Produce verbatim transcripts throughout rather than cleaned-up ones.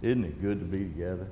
Isn't it good to be together?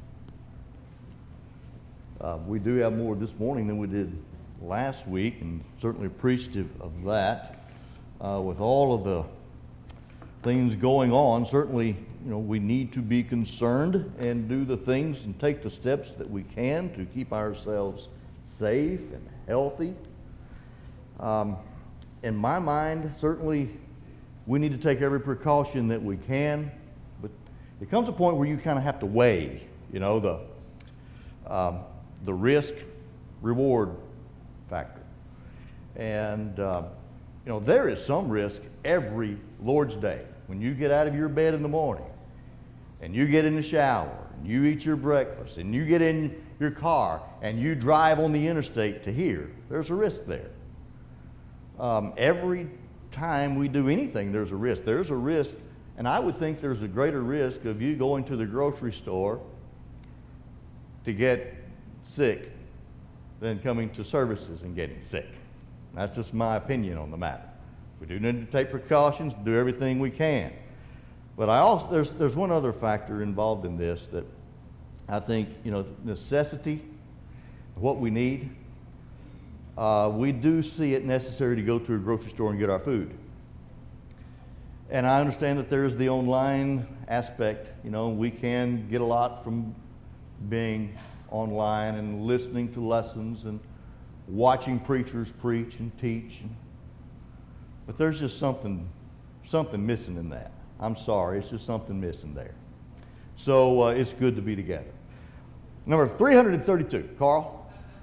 Uh, we do have more this morning than we did last week, and certainly appreciative of that. Uh, with all of the things going on, certainly, you know, we need to be concerned and do the things and take the steps that we can to keep ourselves safe and healthy. Um, in my mind, certainly, we need to take every precaution that we can, but it comes a point where you kind of have to weigh, you know, the um, the risk reward factor. And uh, you know, there is some risk every Lord's Day. When you get out of your bed in the morning and you get in the shower and you eat your breakfast and you get in your car and you drive on the interstate to here, there's a risk there. Um, every time we do anything, there's a risk. There's a risk, and I would think there's a greater risk of you going to the grocery store to get sick than coming to services and getting sick. That's just my opinion on the matter. We do need to take precautions, do everything we can. But I also there's there's one other factor involved in this that I think, you know, necessity, what we need. Uh, we do see it necessary to go to a grocery store and get our food. And I understand that there is the online aspect. You know, we can get a lot from being online and listening to lessons and watching preachers preach and teach. And, but there's just something, something missing in that. I'm sorry, it's just something missing there. So uh, it's good to be together. Number three hundred thirty-two, Carl.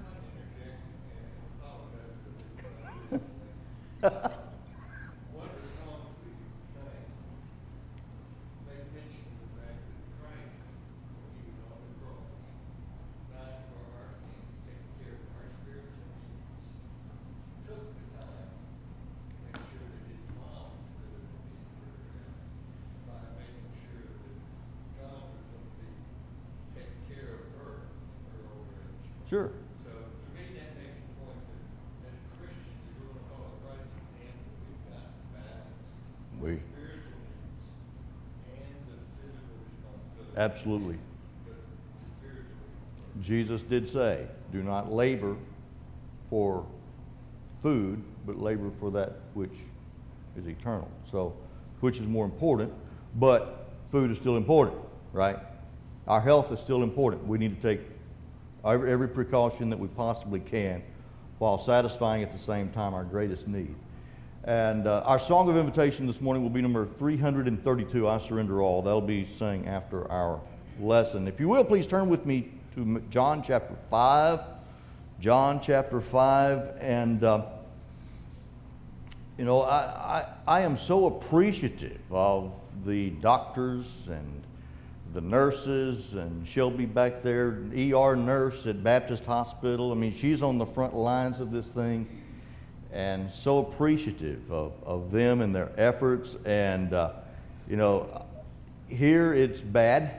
One of the songs we sang, they mentioned the fact that Christ, when he was on the cross, died for our sins, taking care of our spiritual needs, took the time to make sure that his mom's physical needs were addressed by making sure that John was going to be taking care of her in her old age. Sure. So to me, that makes the point that as Christians, if we're going to follow Christ's example, we've got to balance We- the spiritual needs and the physical responsibility. Absolutely. But the spiritual needs. Jesus did say, do not labor for food, but labor for that which is eternal. So, which is more important, but food is still important, right? Our health is still important. We need to take every, every precaution that we possibly can while satisfying at the same time our greatest need. And uh, our song of invitation this morning will be number three hundred thirty-two, I Surrender All. That'll be sung after our lesson. If you will, please turn with me to John chapter five. John chapter five. And, uh, you know, I, I, I am so appreciative of the doctors and the nurses, and she'll be back there, E R nurse at Baptist Hospital. I mean, she's on the front lines of this thing, and so appreciative of, of them and their efforts. And, uh, you know, here it's bad,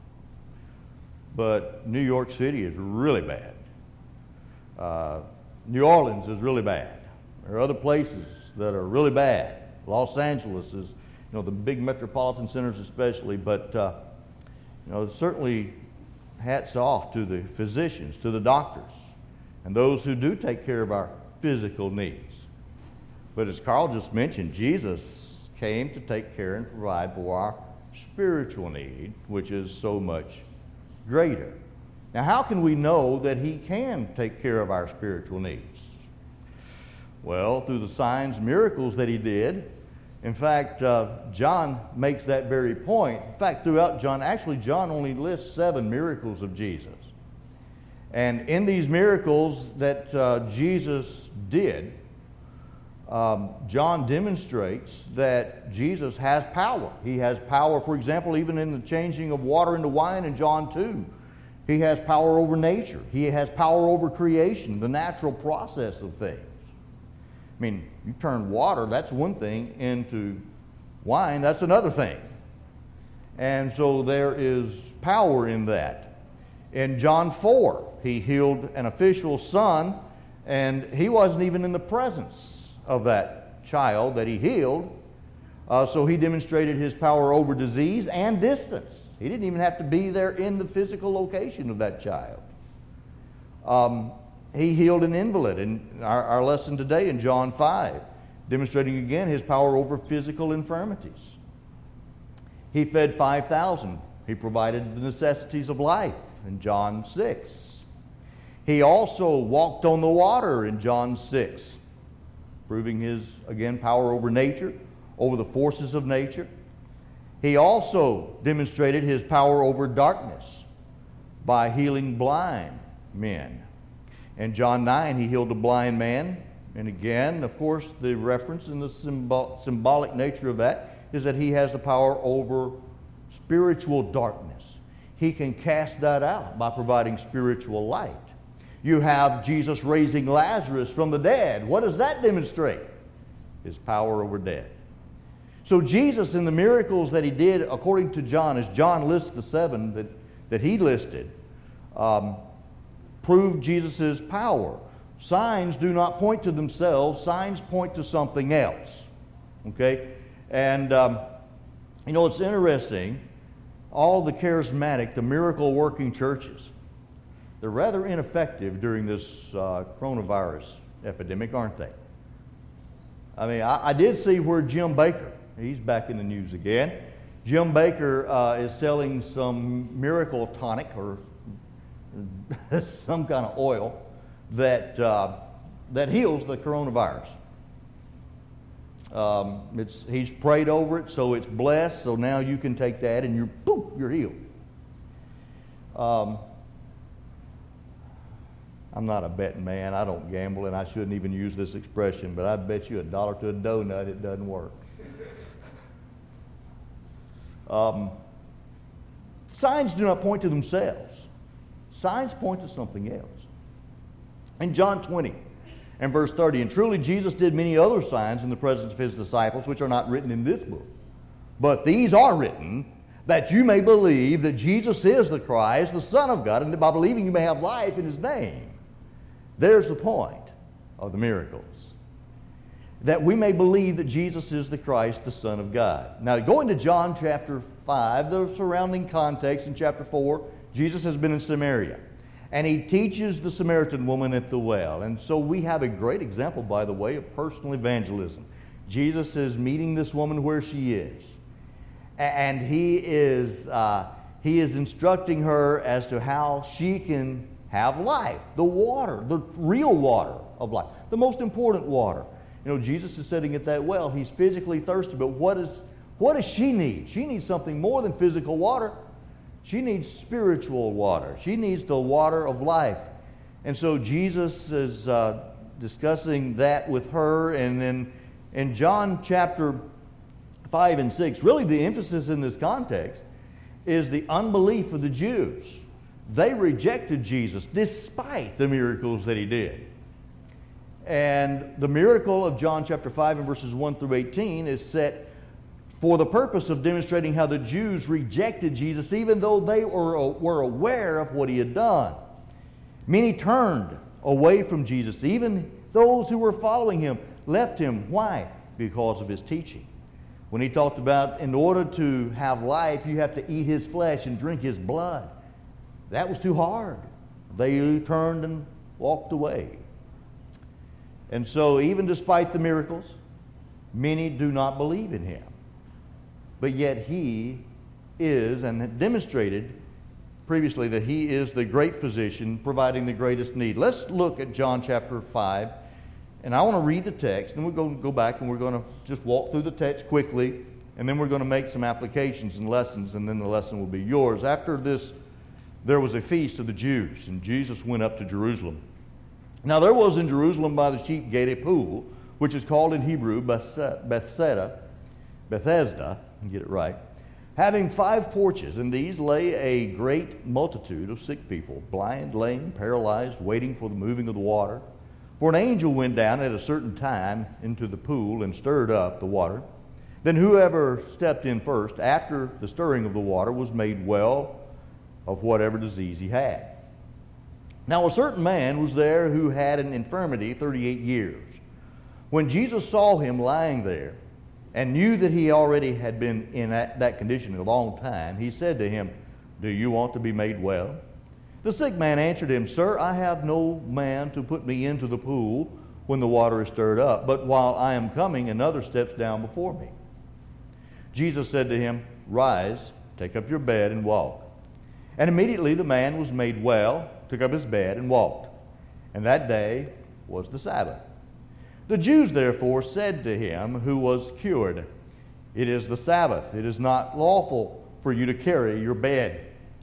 but New York City is really bad. Uh, New Orleans is really bad. There are other places that are really bad. Los Angeles is, you know, the big metropolitan centers especially, but uh, you know, certainly hats off to the physicians, to the doctors, and those who do take care of our physical needs. But as Carl just mentioned, Jesus came to take care and provide for our spiritual need, which is so much greater. Now, how can we know that he can take care of our spiritual needs? Well, through the signs and miracles that he did. In fact, uh, John makes that very point. In fact, throughout John, actually John only lists seven miracles of Jesus. And in these miracles that uh, Jesus did, um, John demonstrates that Jesus has power. He has power, for example, even in the changing of water into wine in John two. He has power over nature. He has power over creation, the natural process of things. I mean, you turn water, that's one thing, into wine, that's another thing. And so there is power in that. In John four, he healed an official's son, and he wasn't even in the presence of that child that he healed. Uh, so he demonstrated his power over disease and distance. He didn't even have to be there in the physical location of that child. Um, he healed an invalid in our, our lesson today in John five, demonstrating again his power over physical infirmities. He fed five thousand. He provided the necessities of life in John six. He also walked on the water in John six, proving his, again, power over nature, over the forces of nature. He also demonstrated his power over darkness by healing blind men. In John nine, he healed a blind man. And again, of course, the reference and the symbol, symbolic nature of that is that he has the power over spiritual darkness. He can cast that out by providing spiritual light. You have Jesus raising Lazarus from the dead. What does that demonstrate? His power over death. So Jesus, in the miracles that he did, according to John, as John lists the seven that, that he listed, um, proved Jesus' power. Signs do not point to themselves. Signs point to something else. Okay? And, um, you know, it's interesting. All the charismatic, the miracle-working churches, they're rather ineffective during this uh, coronavirus epidemic, aren't they? I mean, I, I did see where Jim Baker, he's back in the news again. Jim Baker uh, is selling some miracle tonic or some kind of oil that uh, that heals the coronavirus. Um, it's he's prayed over it, so it's blessed. So now you can take that, and you're boom, you're healed. Um, I'm not a betting man. I don't gamble, and I shouldn't even use this expression. But I bet you a dollar to a donut it doesn't work. Um, signs do not point to themselves. Signs point to something else. In John twenty and verse thirty, and truly Jesus did many other signs in the presence of his disciples, which are not written in this book. But these are written, that you may believe that Jesus is the Christ, the Son of God, and that by believing you may have life in his name. There's the point of the miracles. That we may believe that Jesus is the Christ, the Son of God. Now, going to John chapter five, the surrounding context in chapter four, Jesus has been in Samaria. And he teaches the Samaritan woman at the well. And so we have a great example, by the way, of personal evangelism. Jesus is meeting this woman where she is. And he is, uh, he is instructing her as to how she can have life. The water, the real water of life. The most important water. You know, Jesus is sitting at that well. He's physically thirsty, but what, is, what does she need? She needs something more than physical water. She needs spiritual water. She needs the water of life. And so Jesus is uh, discussing that with her. And then in John chapter five and six, really the emphasis in this context is the unbelief of the Jews. They rejected Jesus despite the miracles that he did. And the miracle of John chapter five and verses one through eighteen is set for the purpose of demonstrating how the Jews rejected Jesus even though they were, were aware of what he had done. Many turned away from Jesus. Even those who were following him left him. Why? Because of his teaching. When he talked about in order to have life, you have to eat his flesh and drink his blood. That was too hard. They turned and walked away. And so even despite the miracles, many do not believe in him. But yet he is, and had demonstrated previously that he is the great physician providing the greatest need. Let's look at John chapter five. And I want to read the text, and we're going to go back and we're going to just walk through the text quickly, and then we're going to make some applications and lessons, and then the lesson will be yours. After this, there was a feast of the Jews, and Jesus went up to Jerusalem. Now there was in Jerusalem by the sheep gate a pool, which is called in Hebrew Bethesda, Bethesda, get it right, having five porches, and these lay a great multitude of sick people, blind, lame, paralyzed, waiting for the moving of the water. For an angel went down at a certain time into the pool and stirred up the water. Then whoever stepped in first after the stirring of the water was made well of whatever disease he had. Now a certain man was there who had an infirmity thirty-eight years. When Jesus saw him lying there, and knew that he already had been in that, that condition a long time, he said to him, "Do you want to be made well?" The sick man answered him, "Sir, I have no man to put me into the pool when the water is stirred up, but while I am coming, another steps down before me." Jesus said to him, "Rise, take up your bed and walk." And immediately the man was made well, took up his bed and walked. And that day was the Sabbath. The Jews therefore said to him who was cured, "It is the Sabbath. It is not lawful for you to carry your bed."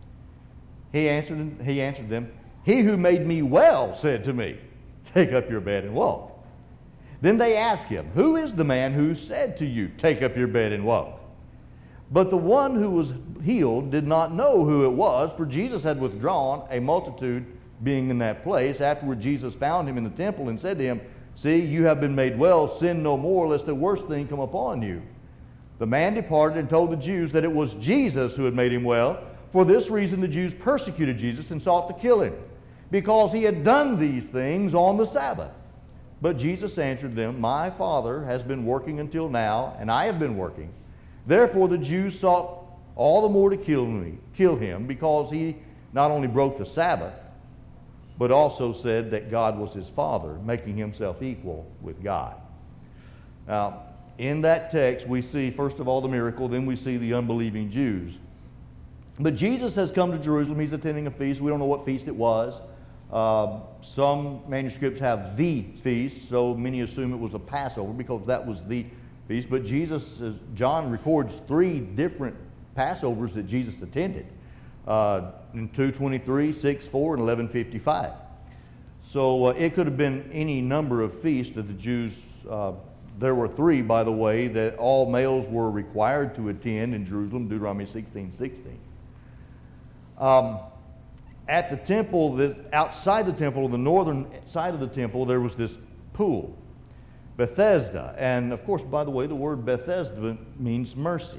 He answered, he answered them, "He who made me well said to me, 'Take up your bed and walk.'" Then they asked him, "Who is the man who said to you, 'Take up your bed and walk'?" But the one who was healed did not know who it was, for Jesus had withdrawn, a multitude being in that place. Afterward Jesus found him in the temple and said to him, "See, you have been made well. Sin no more, lest the worst thing come upon you." The man departed and told the Jews that it was Jesus who had made him well. For this reason the Jews persecuted Jesus and sought to kill him, because he had done these things on the Sabbath. But Jesus answered them, "My Father has been working until now, and I have been working. Therefore the Jews sought all the more to kill me, kill him, because he not only broke the Sabbath, but also said that God was his Father, making himself equal with God." Now, in that text, we see, first of all, the miracle, then we see the unbelieving Jews. But Jesus has come to Jerusalem. He's attending a feast. We don't know what feast it was. Uh, some manuscripts have the feast, so many assume it was a Passover because that was the feast. But Jesus, uh, John records three different Passovers that Jesus attended uh, in two twenty-three, six four, and eleven fifty-five. So uh, it could have been any number of feasts that the Jews, uh, there were three, by the way, that all males were required to attend in Jerusalem, Deuteronomy sixteen sixteen. Um, at the temple, that outside the temple, on the northern side of the temple, there was this pool, Bethesda. And of course, by the way, the word Bethesda means mercy,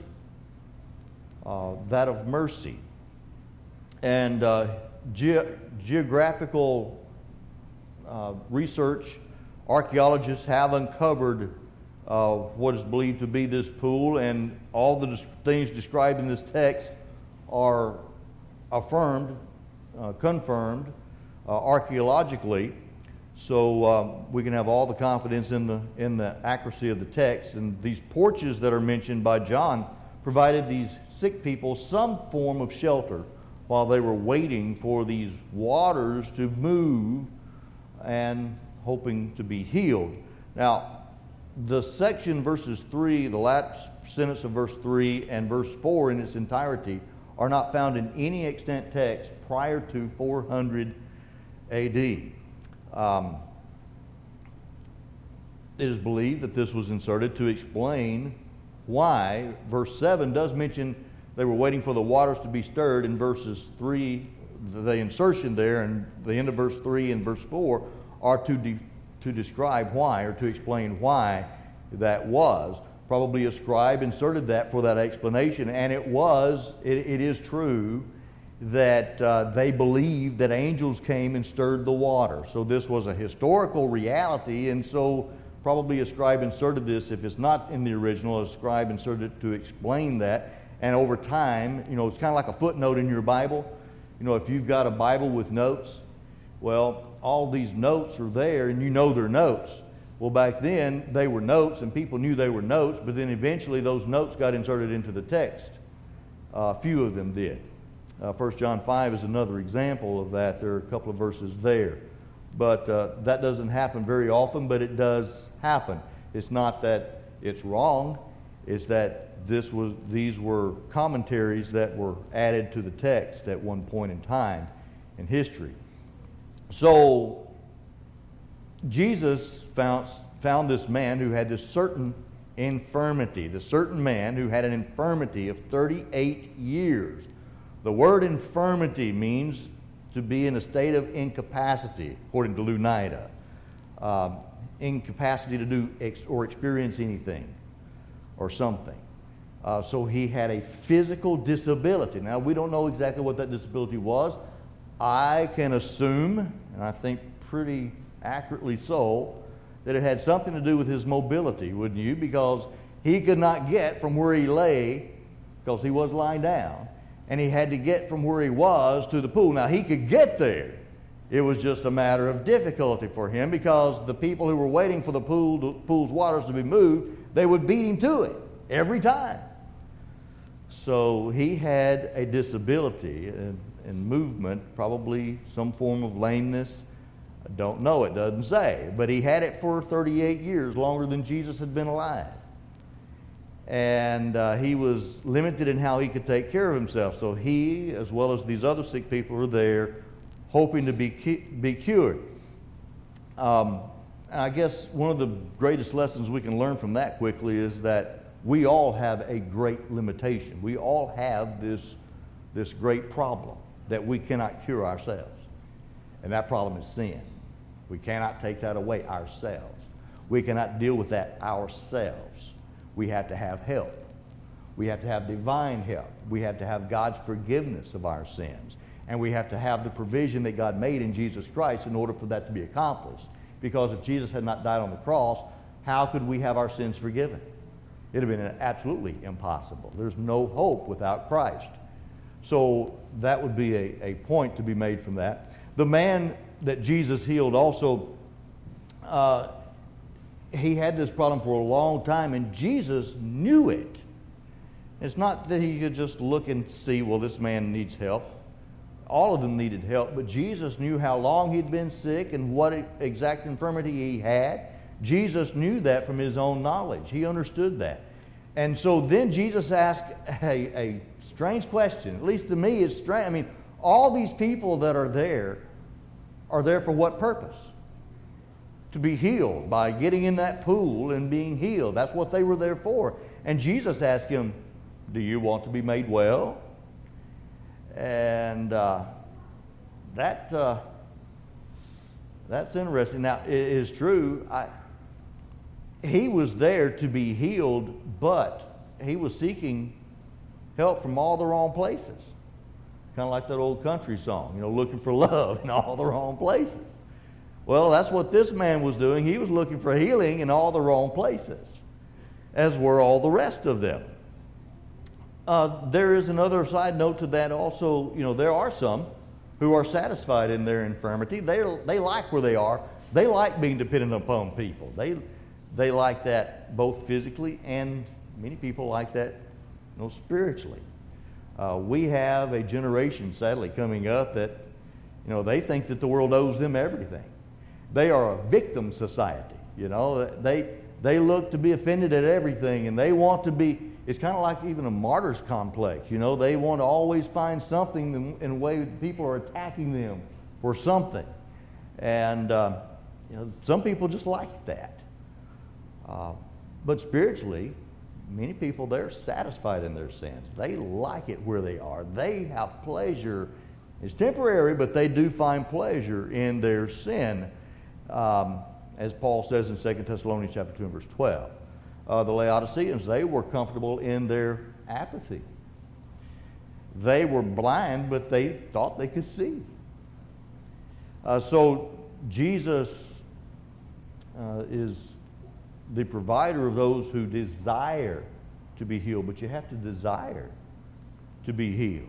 uh, that of mercy. And uh, ge- geographical uh, research, archaeologists have uncovered uh, what is believed to be this pool, and all the des- things described in this text are affirmed, uh, confirmed uh, archaeologically, so uh, we can have all the confidence in the in the accuracy of the text. And these porches that are mentioned by John provided these sick people some form of shelter while they were waiting for these waters to move and hoping to be healed. Now, the section verses three, the last sentence of verse three and verse four in its entirety are not found in any extant text prior to four hundred A D. Um, it is believed that this was inserted to explain why verse seven does mention they were waiting for the waters to be stirred. In verses three, the insertion there, and the end of verse three and verse four are to, de- to describe why, or to explain why that was. Probably a scribe inserted that for that explanation, and it was, it, it is true that uh, they believed that angels came and stirred the water. So this was a historical reality, and so probably a scribe inserted this. If it's not in the original, a scribe inserted it to explain that. And over time, you know, it's kind of like a footnote in your Bible. You know, if you've got a Bible with notes, well, all these notes are there, and you know they're notes. Well, back then, they were notes, and people knew they were notes, but then eventually those notes got inserted into the text. A uh, few of them did. Uh, First John five is another example of that. There are a couple of verses there. But uh, that doesn't happen very often, but it does happen. It's not that it's wrong. It's that this was, these were commentaries that were added to the text at one point in time in history. So Jesus found, found this man who had this certain infirmity, this certain man who had an infirmity of thirty-eight years. The word infirmity means to be in a state of incapacity, according to Louw-Nida. Um, incapacity to do ex- or experience anything or something. Uh, so he had a physical disability. Now, we don't know exactly what that disability was. I can assume, and I think pretty accurately so, that it had something to do with his mobility, wouldn't you? Because He could not get from where he lay, because he was lying down, and he had to get from where he was to the pool. Now, he could get there. It was just a matter of difficulty for him, because the people who were waiting for the pool, the pool's waters to be moved, they would beat him to it every time. So he had a disability and, and movement, probably some form of lameness. I don't know, it doesn't say. But he had it for thirty-eight years, longer than Jesus had been alive. And uh, he was limited in how he could take care of himself. So he, as well as these other sick people, were there hoping to be, cu- be cured. Um, I guess one of the greatest lessons we can learn from that quickly is that we all have a great limitation. We all have this, this great problem that we cannot cure ourselves. And that problem is sin. We cannot take that away ourselves. We cannot deal with that ourselves. We have to have help. We have to have divine help. We have to have God's forgiveness of our sins. And we have to have the provision that God made in Jesus Christ in order for that to be accomplished. Because if Jesus had not died on the cross, how could we have our sins forgiven? It would have been absolutely impossible. There's no hope without Christ. So that would be a, a point to be made from that. The man that Jesus healed also, uh, he had this problem for a long time, and Jesus knew it. It's not that he could just look and see, well, this man needs help. All of them needed help, but Jesus knew how long he'd been sick and what exact infirmity he had. Jesus knew that from his own knowledge. He understood that. And so then Jesus asked a, a strange question. At least to me, it's strange. I mean, all these people that are there are there for what purpose? To be healed by getting in that pool and being healed. That's what they were there for. And Jesus asked him, do you want to be made well? And uh, that uh, that's interesting. Now, it is true. I, he was there to be healed, but he was seeking help from all the wrong places. Kind of like that old country song, you know, looking for love in all the wrong places. Well, that's what this man was doing. He was looking for healing in all the wrong places, as were all the rest of them. Uh, there is another side note to that also. You know, there are some who are satisfied in their infirmity. They they like where they are. They like being dependent upon people. They they like that both physically, and many people like that, you know, spiritually. Uh, we have a generation, sadly, coming up that, you know, they think that the world owes them everything. They are a victim society. You know, they they look to be offended at everything, and they want to be. It's kind of like even a martyr's complex. You know, they want to always find something in, in a way people are attacking them for something. And, uh, you know, some people just like that. Uh, but spiritually, many people, they're satisfied in their sins. They like it where they are. They have pleasure. It's temporary, but they do find pleasure in their sin. Um, as Paul says in Second Thessalonians chapter two and verse twelve. Uh, the Laodiceans, they were comfortable in their apathy. They were blind, but they thought they could see. Uh, so Jesus uh, is the provider of those who desire to be healed, but you have to desire to be healed.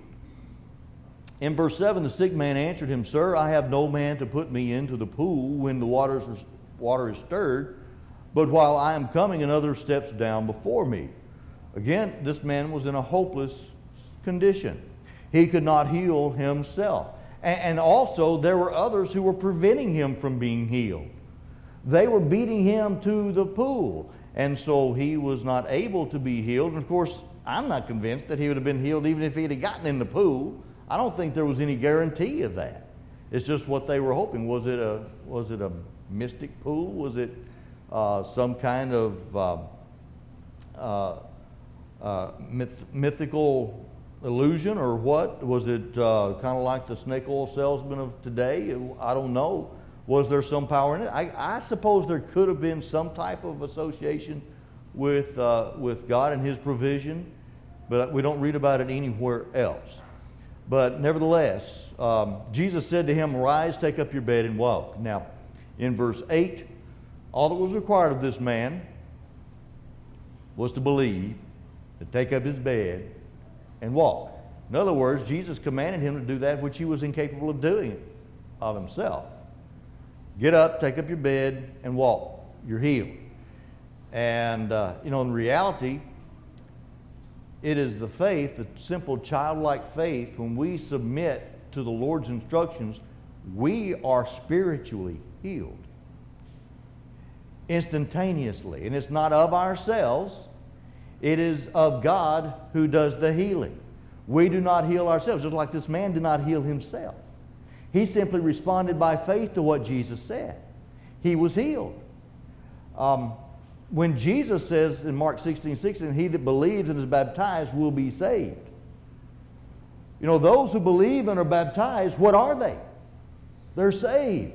In verse seven, the sick man answered him, Sir, I have no man to put me into the pool when the waters are, water is stirred. But while I am coming, another steps down before me. Again, this man was in a hopeless condition. He could not heal himself. And, and also, there were others who were preventing him from being healed. They were beating him to the pool. And so he was not able to be healed. And of course, I'm not convinced that he would have been healed even if he had gotten in the pool. I don't think there was any guarantee of that. It's just what they were hoping. Was it a, was it a mystic pool? Was it Uh, some kind of uh, uh, uh, myth- mythical illusion, or what? Was it uh, kind of like the snake oil salesman of today? I don't know. Was there some power in it? I, I suppose there could have been some type of association with uh, with God and His provision, but we don't read about it anywhere else. But nevertheless, um, Jesus said to him, Rise, take up your bed and walk. Now, in verse eight, all that was required of this man was to believe, to take up his bed, and walk. In other words, Jesus commanded him to do that which he was incapable of doing of himself. Get up, take up your bed, and walk. You're healed. And, uh, you know, in reality, it is the faith, the simple childlike faith, when we submit to the Lord's instructions, we are spiritually healed. Instantaneously. And it's not of ourselves. It is of God who does the healing. We do not heal ourselves, just like this man did not heal himself. He simply responded by faith to what Jesus said. He was healed. Um, when Jesus says in Mark sixteen sixteen, he that believes and is baptized will be saved. You know, those who believe and are baptized, what are they? They're saved.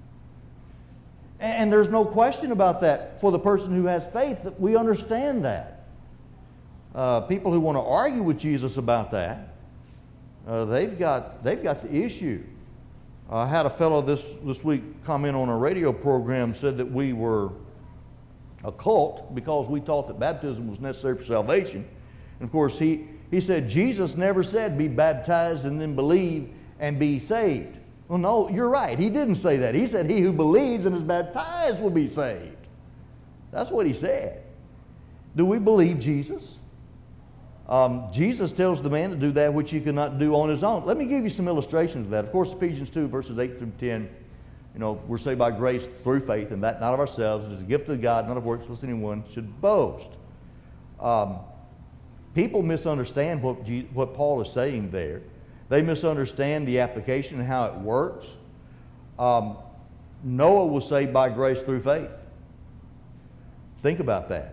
And there's no question about that for the person who has faith, that we understand that. Uh, people who want to argue with Jesus about that, uh, they've got they've got the issue. I had a fellow this, this week comment on a radio program, said that we were a cult because we taught that baptism was necessary for salvation. And of course, he, he said Jesus never said be baptized and then believe and be saved. Well, no, you're right. He didn't say that. He said he who believes and is baptized will be saved. That's what he said. Do we believe Jesus? Um, Jesus tells the man to do that which he could not do on his own. Let me give you some illustrations of that. Of course, Ephesians two, verses eight through ten, you know, we're saved by grace through faith, and that not of ourselves. It is a gift of God, not of works, lest anyone should boast. Um, people misunderstand what, Je- what Paul is saying there. They misunderstand the application and how it works. Um, Noah was saved by grace through faith. Think about that.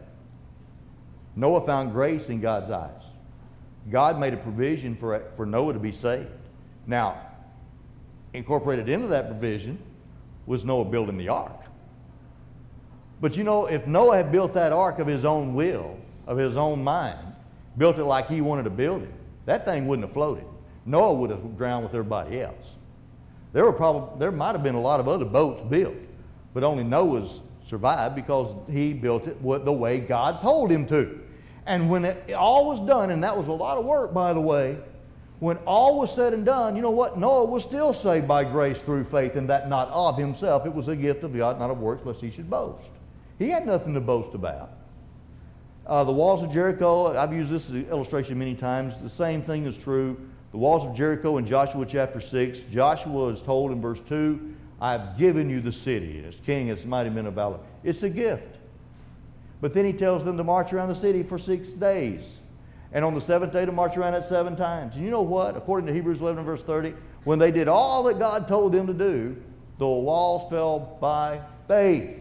Noah found grace in God's eyes. God made a provision for, for Noah to be saved. Now, incorporated into that provision was Noah building the ark. But you know, if Noah had built that ark of his own will, of his own mind, built it like he wanted to build it, that thing wouldn't have floated. Noah would have drowned with everybody else. There were probably there might have been a lot of other boats built, but only Noah's survived because he built it the way God told him to. And when it all was done, and that was a lot of work, by the way, when all was said and done, you know what? Noah was still saved by grace through faith, and that not of himself. It was a gift of God, not of works, lest he should boast. He had nothing to boast about. Uh, the walls of Jericho, I've used this as an illustration many times. The same thing is true. The walls of Jericho in Joshua chapter six, Joshua is told in verse two, I have given you the city, as king, as mighty men of valor. It's a gift. But then he tells them to march around the city for six days. And on the seventh day to march around it seven times. And you know what? According to Hebrews eleven verse thirty, when they did all that God told them to do, the walls fell by faith.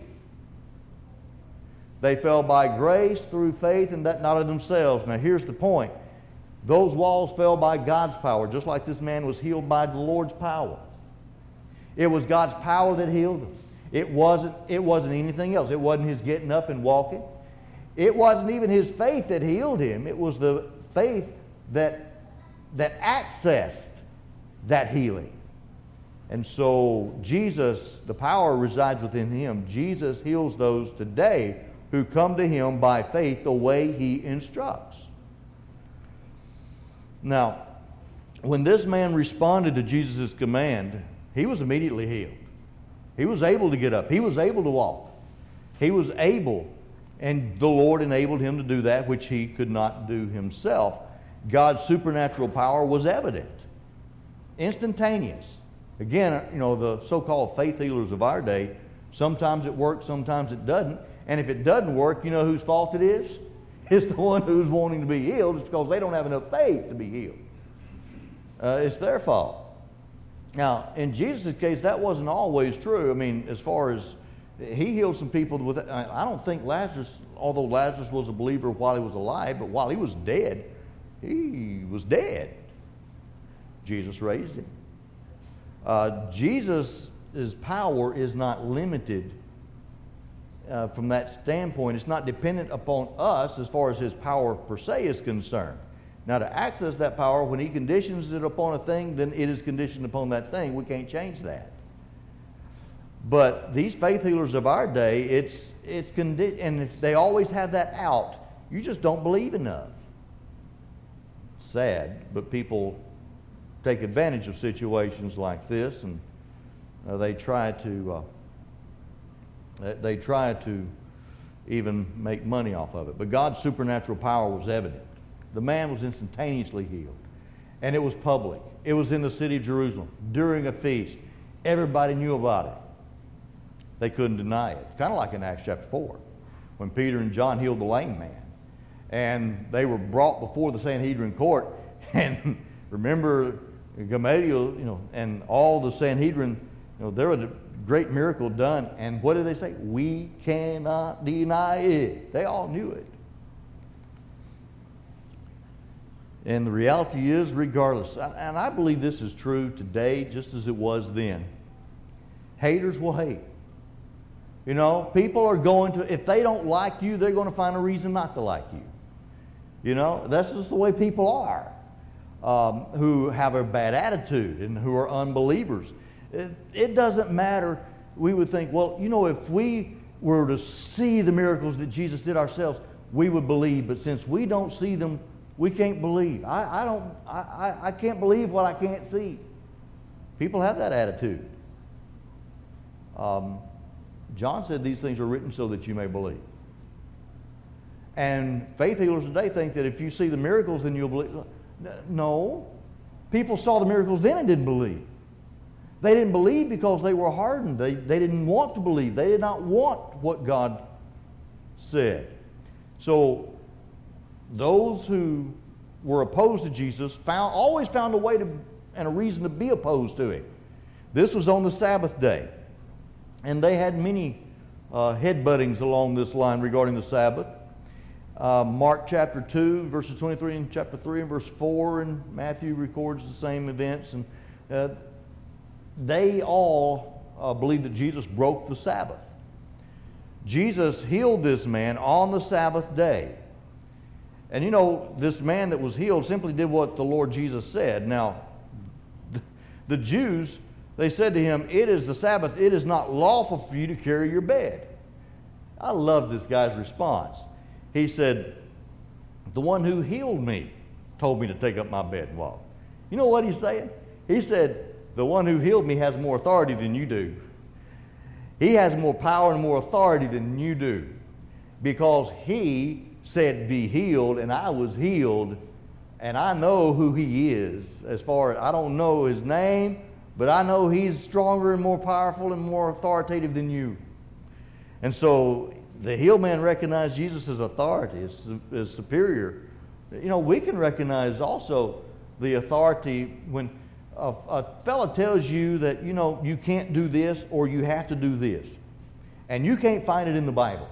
They fell by grace through faith, and that not of themselves. Now here's the point. Those walls fell by God's power, just like this man was healed by the Lord's power. It was God's power that healed him. It wasn't, it wasn't anything else. It wasn't his getting up and walking. It wasn't even his faith that healed him. It was the faith that, that accessed that healing. And so Jesus, the power resides within him. Jesus heals those today who come to him by faith the way he instructs. Now, when this man responded to Jesus' command, he was immediately healed. He was able to get up. He was able to walk. He was able, and the Lord enabled him to do that which he could not do himself. God's supernatural power was evident, instantaneous. Again, you know, the so-called faith healers of our day, sometimes it works, sometimes it doesn't. And if it doesn't work, you know whose fault it is? It's the one who's wanting to be healed. It's because they don't have enough faith to be healed. Uh, it's their fault. Now, in Jesus' case, that wasn't always true. I mean, as far as he healed some people with, I don't think Lazarus, although Lazarus was a believer while he was alive, but while he was dead, he was dead. Jesus raised him. Uh, Jesus' power is not limited uh, from that standpoint. It's not dependent upon us as far as his power per se is concerned. Now, to access that power, when he conditions it upon a thing, then it is conditioned upon that thing. We can't change that. But these faith healers of our day, it's it's condi- and if they always have that out You just don't believe enough. Sad, but people take advantage of situations like this, and uh, they try to uh, they try to even make money off of it. But God's supernatural power was evident. The man was instantaneously healed, and it was public. It was in the city of Jerusalem during a feast. Everybody knew about it. They couldn't deny it. Kind of like in Acts chapter four, when Peter and John healed the lame man. And they were brought before the Sanhedrin court. And remember, Gamaliel, you know, and all the Sanhedrin, you know, there was a great miracle done. And what did they say? We cannot deny it. They all knew it. And the reality is, regardless, and I believe this is true today just as it was then, haters will hate. You know, people are going to, if they don't like you, they're going to find a reason not to like you. You know, that's just the way people are, um, who have a bad attitude and who are unbelievers. It, it doesn't matter. We would think, well, you know, if we were to see the miracles that Jesus did ourselves, we would believe. But since we don't see them, we can't believe. I, I don't. I, I, I can't believe what I can't see. People have that attitude. Um, John said these things are written so that you may believe. And faith healers today think that if you see the miracles, then you'll believe. No. People saw the miracles then and didn't believe. They didn't believe because they were hardened. They, they didn't want to believe. They did not want what God said. So those who were opposed to Jesus found always found a way to and a reason to be opposed to him. This was on the Sabbath day. And they had many uh, headbuttings along this line regarding the Sabbath. Uh, Mark chapter two, verses twenty-three, and chapter three and verse four, and Matthew records the same events. And uh, they all uh, believe that Jesus broke the Sabbath. Jesus healed this man on the Sabbath day. And you know, this man that was healed simply did what the Lord Jesus said. Now, the Jews, they said to him, it is the Sabbath, it is not lawful for you to carry your bed. I love this guy's response. He said, the one who healed me told me to take up my bed and walk. You know what he's saying? He said, the one who healed me has more authority than you do. He has more power and more authority than you do. Because he said, be healed, and I was healed, and I know who he is. As far as, I don't know his name, but I know he's stronger and more powerful and more authoritative than you. And so the healed man recognized Jesus' authority, as, as superior. You know, we can recognize also the authority when a, a fella tells you that, you know, you can't do this or you have to do this, and you can't find it in the Bible.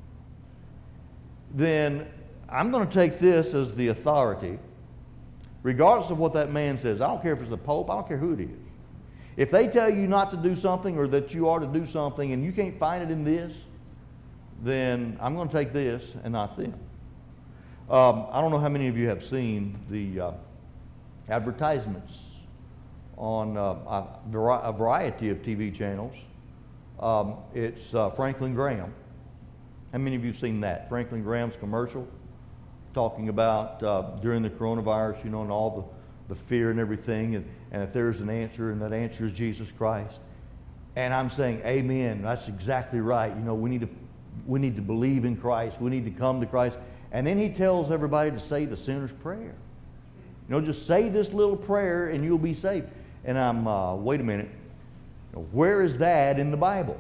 Then I'm going to take this as the authority, regardless of what that man says. I don't care if it's the Pope. I don't care who it is. If they tell you not to do something or that you are to do something and you can't find it in this, then I'm going to take this and not them. Um, I don't know how many of you have seen the uh, advertisements on uh, a, vari- a variety of T V channels. Um, it's uh, Franklin Graham. How many of you have seen that? Franklin Graham's commercial talking about uh, during the coronavirus, you know, and all the, the fear and everything, and, and that there's an answer, and that answer is Jesus Christ. And I'm saying, amen, that's exactly right. You know, we need to we need to believe in Christ. We need to come to Christ. And then he tells everybody to say the sinner's prayer. You know, just say this little prayer and you'll be saved. And I'm, uh, wait a minute, where is that in the Bible?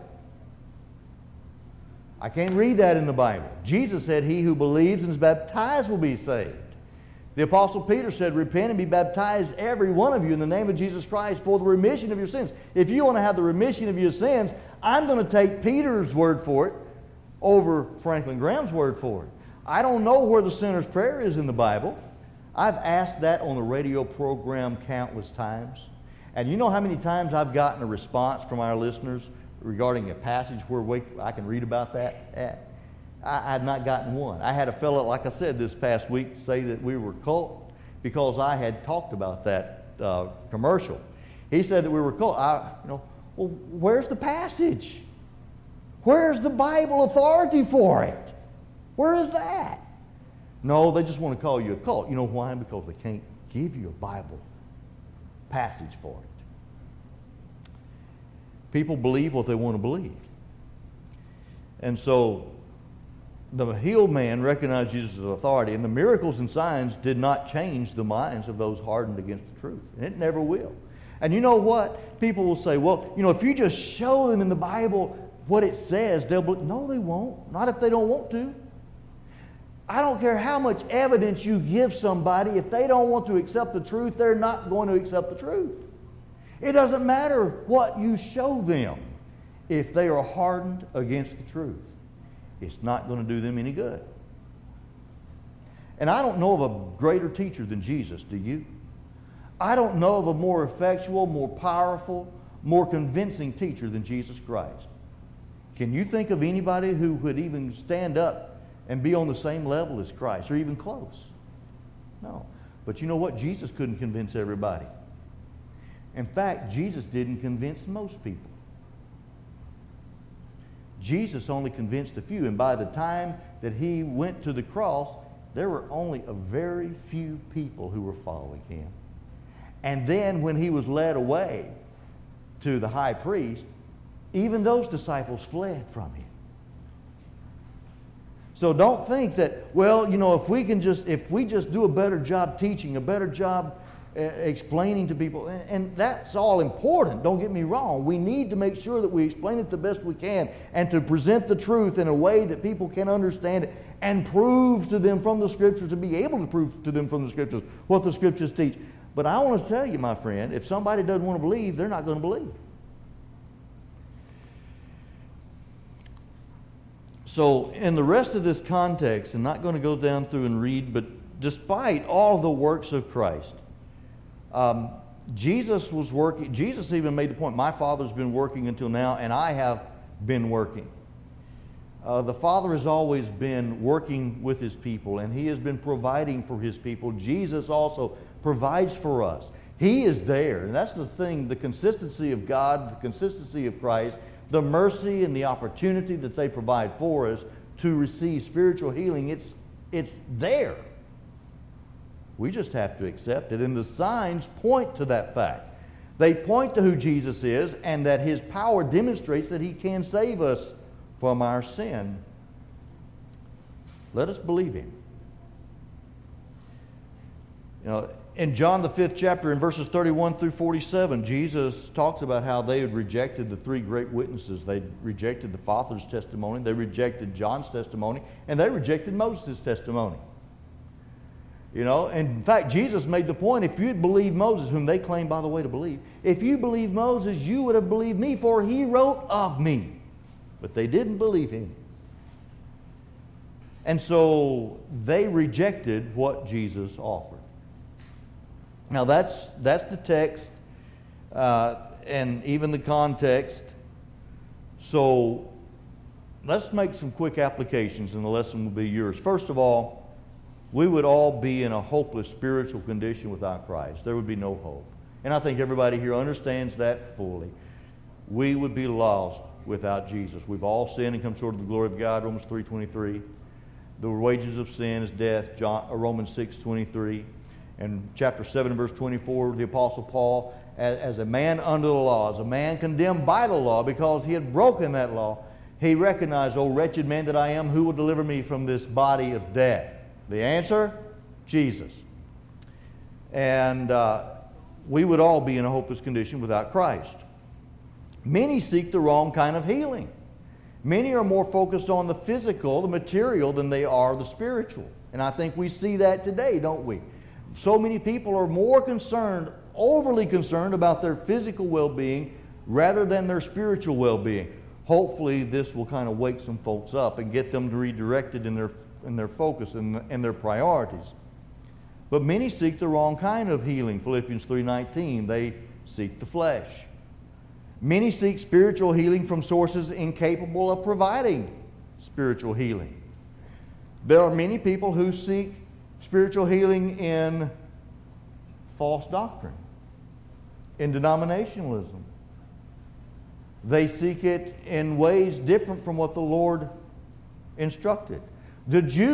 I can't read that in the Bible. Jesus said, he who believes and is baptized will be saved. The Apostle Peter said, repent and be baptized, every one of you, in the name of Jesus Christ for the remission of your sins. If you want to have the remission of your sins, I'm going to take Peter's word for it over Franklin Graham's word for it. I don't know where the sinner's prayer is in the Bible. I've asked that on the radio program countless times. And you know how many times I've gotten a response from our listeners regarding a passage where we, I can read about that at? I had not gotten one. I had a fellow, like I said, this past week say that we were cult because I had talked about that uh, commercial. He said that we were cult. I, you know, well, where's the passage? Where's the Bible authority for it? Where is that? No, they just want to call you a cult. You know why? Because they can't give you a Bible passage for it. People believe what they want to believe. And so the healed man recognized Jesus' authority, and the miracles and signs did not change the minds of those hardened against the truth. And it never will. And you know what? People will say, well, you know, if you just show them in the Bible what it says, they'll believe. No, they won't. Not if they don't want to. I don't care how much evidence you give somebody. If they don't want to accept the truth, they're not going to accept the truth. It doesn't matter what you show them if they are hardened against the truth. It's not going to do them any good. And I don't know of a greater teacher than Jesus, do you? I don't know of a more effectual, more powerful, more convincing teacher than Jesus Christ. Can you think of anybody who would even stand up and be on the same level as Christ, or even close? No. But you know what? Jesus couldn't convince everybody. In fact, Jesus didn't convince most people. Jesus only convinced a few, and by the time that he went to the cross, there were only a very few people who were following him. And then when he was led away to the high priest, even those disciples fled from him. So don't think that, well, you know, if we can just, if we just do a better job teaching, a better job uh, explaining to people, and, and that's all important, don't get me wrong. We need to make sure that we explain it the best we can and to present the truth in a way that people can understand it and prove to them from the Scriptures, to be able to prove to them from the Scriptures what the Scriptures teach. But I want to tell you, my friend, if somebody doesn't want to believe, they're not going to believe. So in the rest of this context, I'm not going to go down through and read, but despite all the works of Christ, um, Jesus was working. Jesus even made the point, my Father's been working until now, and I have been working. Uh, the Father has always been working with His people, and He has been providing for His people. Jesus also provides for us. He is there, and that's the thing, the consistency of God, the consistency of Christ, the mercy and the opportunity that they provide for us to receive spiritual healing. It's, it's there. We just have to accept it. And the signs point to that fact. They point to who Jesus is and that His power demonstrates that He can save us from our sin. Let us believe Him. You know, in John the fifth chapter, in verses thirty-one through forty-seven, Jesus talks about how they had rejected the three great witnesses. They rejected the Father's testimony, they rejected John's testimony, and they rejected Moses' testimony. You know, and in fact, Jesus made the point, if you'd believe Moses, whom they claim, by the way, to believe, if you believe Moses, you would have believed me, for he wrote of me. But they didn't believe him. And so they rejected what Jesus offered. Now that's that's the text uh, and even the context. So let's make some quick applications and the lesson will be yours. First of all, we would all be in a hopeless spiritual condition without Christ. There would be no hope. And I think everybody here understands that fully. We would be lost without Jesus. We've all sinned and come short of the glory of God, Romans three twenty-three. The wages of sin is death, John, uh, Romans six twenty-three. And chapter seven, verse twenty-four, the Apostle Paul, as, as a man under the law, as a man condemned by the law because he had broken that law, he recognized, O wretched man that I am, who will deliver me from this body of death? The answer? Jesus. And uh, we would all be in a hopeless condition without Christ. Many seek the wrong kind of healing. Many are more focused on the physical, the material, than they are the spiritual. And I think we see that today, don't we? So many people are more concerned, overly concerned about their physical well-being rather than their spiritual well-being. Hopefully this will kind of wake some folks up and get them redirected in their, in their focus and, and their priorities. But many seek the wrong kind of healing. Philippians three nineteen, they seek the flesh. Many seek spiritual healing from sources incapable of providing spiritual healing. There are many people who seek spiritual healing in false doctrine, in denominationalism. They seek it in ways different from what the Lord instructed. The Jews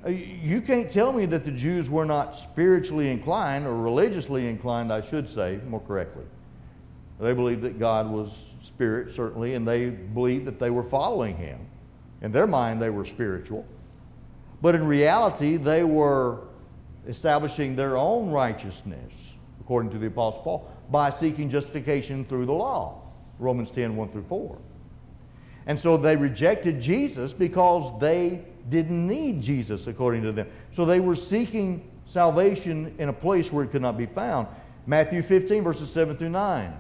Uh, You can't tell me that the Jews were not spiritually inclined, or religiously inclined, I should say, more correctly. They believed that God was spirit, certainly, and they believed that they were following him. In their mind, they were spiritual. But in reality, they were establishing their own righteousness, according to the Apostle Paul, by seeking justification through the law. Romans ten, one through four. And so they rejected Jesus because they didn't need Jesus, according to them. So they were seeking salvation in a place where it could not be found. Matthew fifteen, verses seven through nine.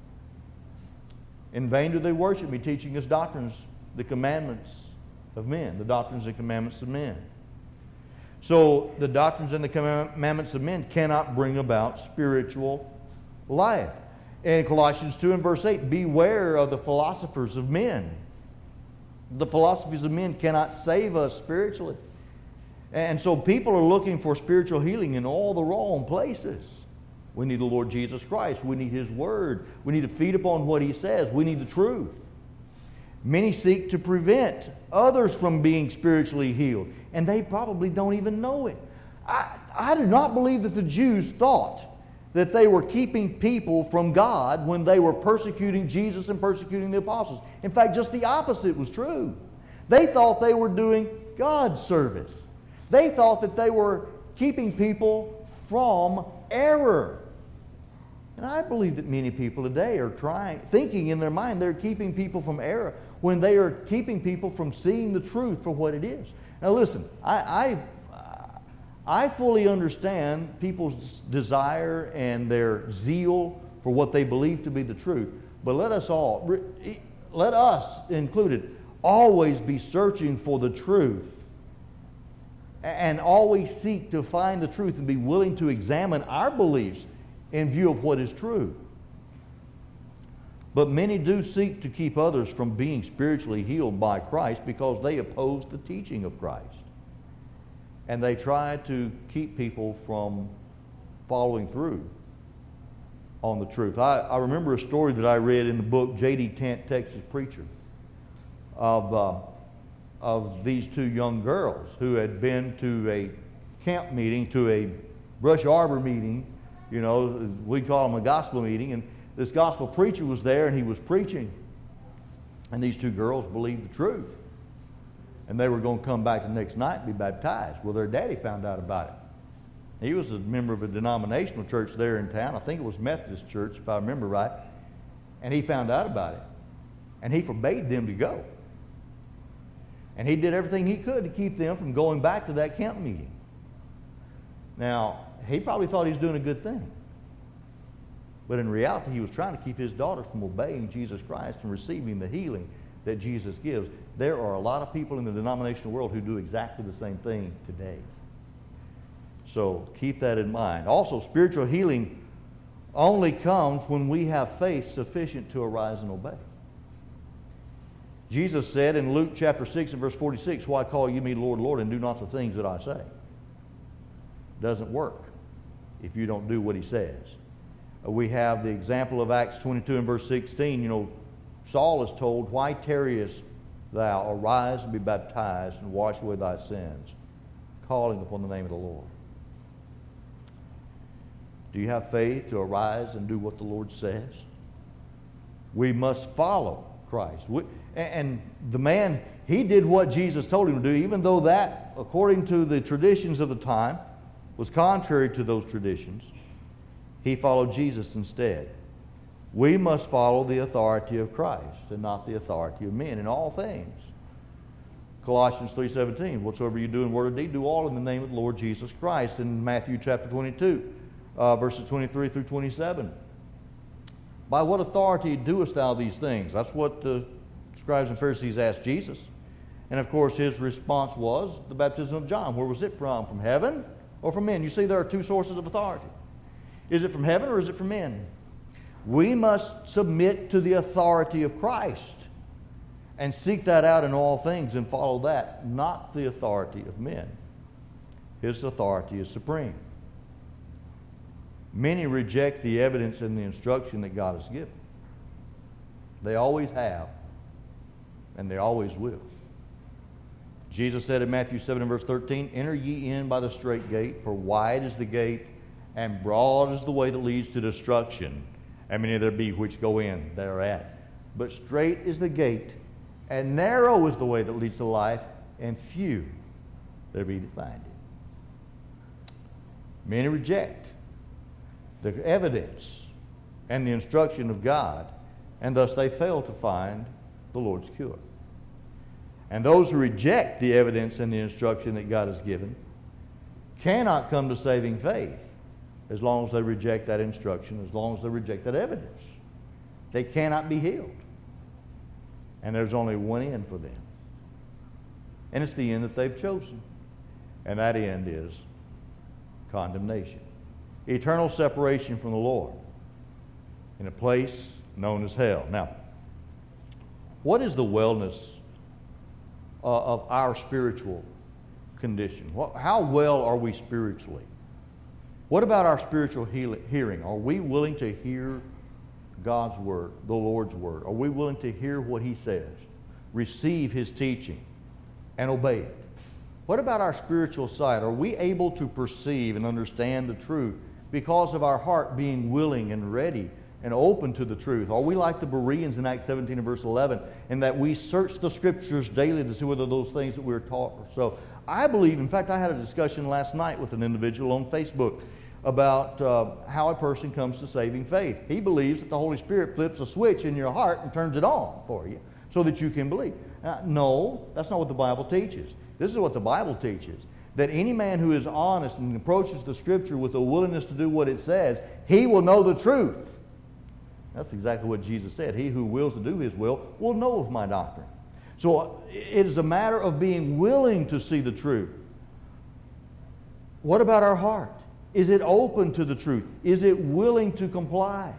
In vain do they worship me, teaching us doctrines, the commandments of men, the doctrines and commandments of men. So the doctrines and the commandments of men cannot bring about spiritual life. In Colossians two and verse eight, beware of the philosophers of men. The philosophies of men cannot save us spiritually. And so people are looking for spiritual healing in all the wrong places. We need the Lord Jesus Christ. We need his word. We need to feed upon what he says. We need the truth. Many seek to prevent others from being spiritually healed, and they probably don't even know it. I, I do not believe that the Jews thought that they were keeping people from God when they were persecuting Jesus and persecuting the apostles. In fact, just the opposite was true. They thought they were doing God's service. They thought that they were keeping people from error. And I believe that many people today are trying, thinking in their mind they're keeping people from error when they are keeping people from seeing the truth for what it is. Now listen, I, I, I fully understand people's desire and their zeal for what they believe to be the truth. But let us all, let us included, always be searching for the truth and always seek to find the truth and be willing to examine our beliefs in view of what is true. But many do seek to keep others from being spiritually healed by Christ because they oppose the teaching of Christ. And they try to keep people from following through on the truth. I, I remember a story that I read in the book J D Tent, Texas Preacher, of, uh, of these two young girls who had been to a camp meeting, to a brush arbor meeting. You know, we call them a gospel meeting, and this gospel preacher was there and he was preaching. And these two girls believed the truth. And they were going to come back the next night and be baptized. Well, their daddy found out about it. He was a member of a denominational church there in town. I think it was Methodist Church, if I remember right. And he found out about it. And he forbade them to go. And he did everything he could to keep them from going back to that camp meeting. Now, he probably thought he was doing a good thing. But in reality, he was trying to keep his daughters from obeying Jesus Christ and receiving the healing that Jesus gives. There are a lot of people in the denominational world who do exactly the same thing today. So keep that in mind. Also, spiritual healing only comes when we have faith sufficient to arise and obey. Jesus said in Luke chapter six and verse forty-six, "Why call you me Lord, Lord, and do not the things that I say?" Doesn't work if you don't do what he says. We have the example of Acts twenty-two and verse sixteen. You know, Saul is told, "Why tarriest thou? Arise and be baptized and wash away thy sins, calling upon the name of the Lord." Do you have faith to arise and do what the Lord says? We must follow Christ. We, and the man, he did what Jesus told him to do, even though that, according to the traditions of the time, was contrary to those traditions. He followed Jesus instead. We must follow the authority of Christ and not the authority of men in all things. Colossians three seventeen, "Whatsoever you do in word or deed, do all in the name of the Lord Jesus Christ." In Matthew chapter twenty-two, uh, verses twenty-three through twenty-seven. "By what authority doest thou these things?" That's what the scribes and Pharisees asked Jesus. And of course his response was the baptism of John. Where was it from? From heaven or from men? You see, there are two sources of authority. Is it from heaven or is it from men? We must submit to the authority of Christ and seek that out in all things and follow that, not the authority of men. His authority is supreme. Many reject the evidence and the instruction that God has given. They always have, and they always will. Jesus said in Matthew seven and verse thirteen, enter ye in by the strait gate, for wide is the gate, and broad is the way that leads to destruction, and many there be which go in thereat. But strait is the gate, and narrow is the way that leads to life, and few there be that find it. Many reject the evidence and the instruction of God, and thus they fail to find the Lord's cure. And those who reject the evidence and the instruction that God has given cannot come to saving faith as long as they reject that instruction, as long as they reject that evidence. They cannot be healed. And there's only one end for them. And it's the end that they've chosen. And that end is condemnation. Eternal separation from the Lord in a place known as hell. Now, what is the wellness uh, of our spiritual condition? What, how well are we spiritually? What about our spiritual healing, hearing? Are we willing to hear God's word, the Lord's word? Are we willing to hear what He says, receive His teaching, and obey it? What about our spiritual side? Are we able to perceive and understand the truth because of our heart being willing and ready and open to the truth? Are we like the Bereans in Acts seventeen and verse eleven, in that we search the Scriptures daily to see whether those things that we're taught are so? I believe, in fact, I had a discussion last night with an individual on Facebook about uh, how a person comes to saving faith. He believes that the Holy Spirit flips a switch in your heart and turns it on for you so that you can believe. Uh, no, that's not what the Bible teaches. This is what the Bible teaches, that any man who is honest and approaches the Scripture with a willingness to do what it says, he will know the truth. That's exactly what Jesus said. He who wills to do His will will know of my doctrine. So it is a matter of being willing to see the truth. What about our heart? Is it open to the truth? Is it willing to comply?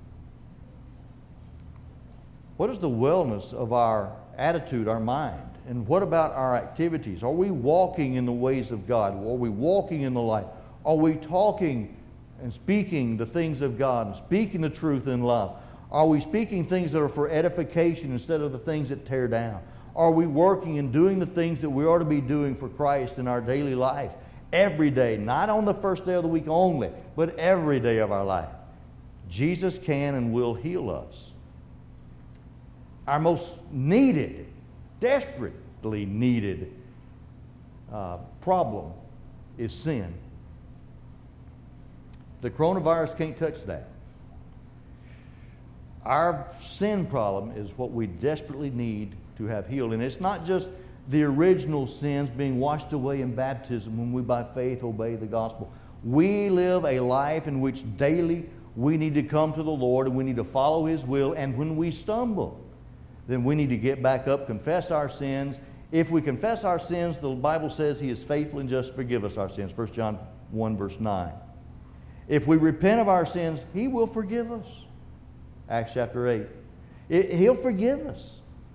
What is the wellness of our attitude, our mind? And what about our activities? Are we walking in the ways of God? Are we walking in the light? Are we talking and speaking the things of God and speaking the truth in love? Are we speaking things that are for edification instead of the things that tear down? Are we working and doing the things that we ought to be doing for Christ in our daily life? Every day, not on the first day of the week only, but every day of our life. Jesus can and will heal us. Our most needed, desperately needed uh, problem is sin. The coronavirus can't touch that. Our sin problem is what we desperately need to have healed. And it's not just the original sins being washed away in baptism when we by faith obey the gospel. We live a life in which daily we need to come to the Lord and we need to follow His will. And when we stumble, then we need to get back up, confess our sins. If we confess our sins, the Bible says He is faithful and just to forgive us our sins. First John one verse nine. If we repent of our sins, He will forgive us. Acts chapter eight. It, he'll forgive us.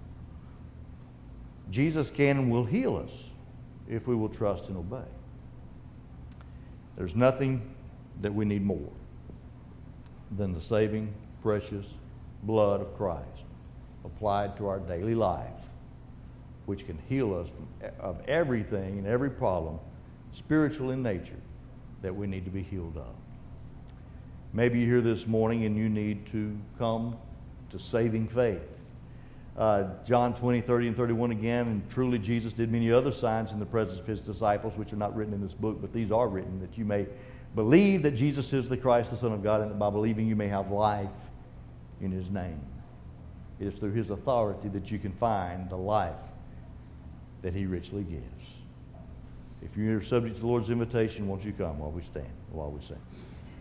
Jesus can and will heal us if we will trust and obey. There's nothing that we need more than the saving, precious blood of Christ applied to our daily life, which can heal us from, of everything and every problem, spiritual in nature, that we need to be healed of. Maybe you're here this morning and you need to come to saving faith. Uh, John twenty, thirty, and thirty-one again, and truly Jesus did many other signs in the presence of His disciples, which are not written in this book, but these are written, that you may believe that Jesus is the Christ, the Son of God, and that by believing you may have life in His name. It is through His authority that you can find the life that He richly gives. If you're subject to the Lord's invitation, won't you come while we stand, while we sing?